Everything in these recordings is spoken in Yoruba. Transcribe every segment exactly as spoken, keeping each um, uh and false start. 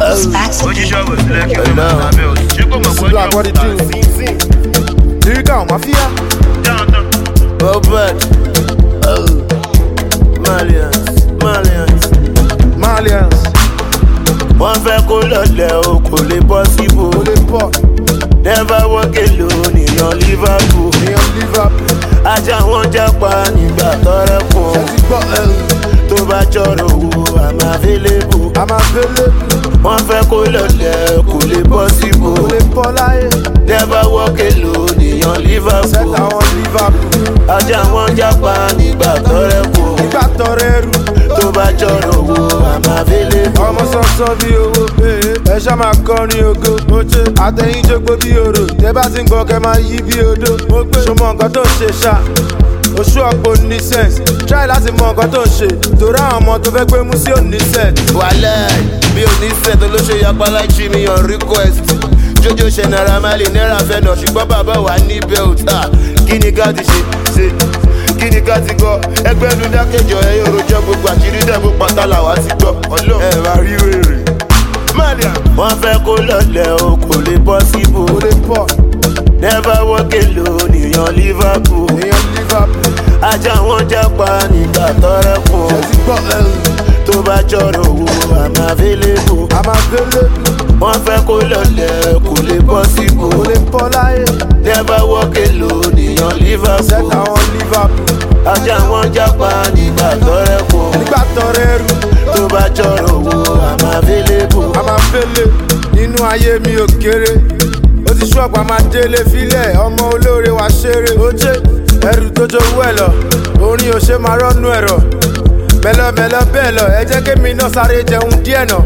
It's facts and Black, what it do? Do you go, Mafia? Robert. Oh. Malians. Malians. Malians. Wọ́n fẹ́ kó lọlẹ̀ o kò lè possible. Kò lè pọ̀. Never walk alone èèyàn Liverpool. Èèyàn Liverpool. Ajá wọn jápa nígbà tọ́rẹ́ kùn. Ṣé ti gbọ́ ẹrù? Tó bá jọrọ owó I'm available. I'm available. Wọ́n fẹ́ kó lọlẹ̀ kò lè possible. Kò lè pọ̀ láyé. Never walk alone èèyàn Liverpool. Ṣẹ́ta wọn Liverpool. Ajá wọn jápa nígbà tọ́rẹ́ kùn. Nígbà tọrẹ ẹrù. Tó bá jọrọ owó I'm available. Ọmọ sọ́sọ́ bí owó. Ẹ ṣá máa kọrin ògo. Àtẹ̀yìn jógbó bí orò. Tẹ bá ti ń gbọ́ kẹ́ máa yí bí odó. Ṣọmọ nǹkan tó ń ṣe ṣá. Oṣù ọ̀pọ̀ ní sense. Try láti mọ nǹkan tó ń ṣe. Torí àwọn ọmọ tó fẹ́ gbé mú sí òní set. Wàhálà mi ò ní set olóṣè yapa láìsí mi on request. Jojo ṣe Naira Marley náírà fẹ́ nà ṣùgbọ́n bàbá wa ní belt. Kí ni ká ti ṣe ṣe? Kí ni ká ti gbọ́? Ẹgbẹ́ nu dákẹ́jọ ẹ yóò rojọ́ gbogbo àṣírí dẹ́gbò pátá làwa ti gbọ́. Ọlọ́run ẹ máa rí wèrè. Wọ́n fẹ́ kó lọlẹ̀ o kò lè possible. Kò lè pọ̀. Never walk alone èèyàn Liverpool. Èèyàn Liverpool. Ajá wọn jápa nígbà tọ́rẹ́ kùn. Ṣé ti gbọ́ ẹrù? Tó bá jọrọ owó I'm available. I'm available. Wọ́n fẹ́ kó lọlẹ̀ kò lè possible. Kò lè pọ̀ láyé. Never walk alone èèyàn Liverpool. Ṣẹ́ta wọn Liverpool. Ajá wọn jápa nígbà tọ́rẹ́ kùn. Nígbà tọrẹ ẹrù. Tó bá jọrọ owó I'm available. I'm available. Nínú ayé mi ò kéré. Ó ti ṣọ́ọ̀pù máa délé fílẹ̀. Ọmọ olóore wa ṣeré. Ó jẹ́ ẹrù tó jowó ẹ̀ lọ. Orin ò ṣe máa rọ́nú ẹ̀rọ. Mẹ́lọ́mẹ́lọ́ bẹ́ẹ̀ lọ. Ẹ jẹ́ kémi náà sáré jẹun díẹ̀ náà.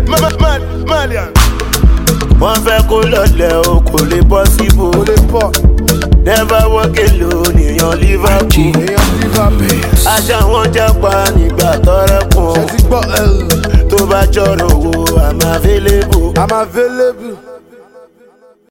Wọ́n fẹ́ kó lọlẹ̀ o kò lè possible. Kò lè pọ̀. Never walk alone èèyàn Liverpool. Èèyàn Liverpool. Ajá wọn jápa nígbà tọ́rẹ́ kùn. Ṣé ti gbọ́ ẹrù? Tó bá jọrọ owó I'm available. I'm available.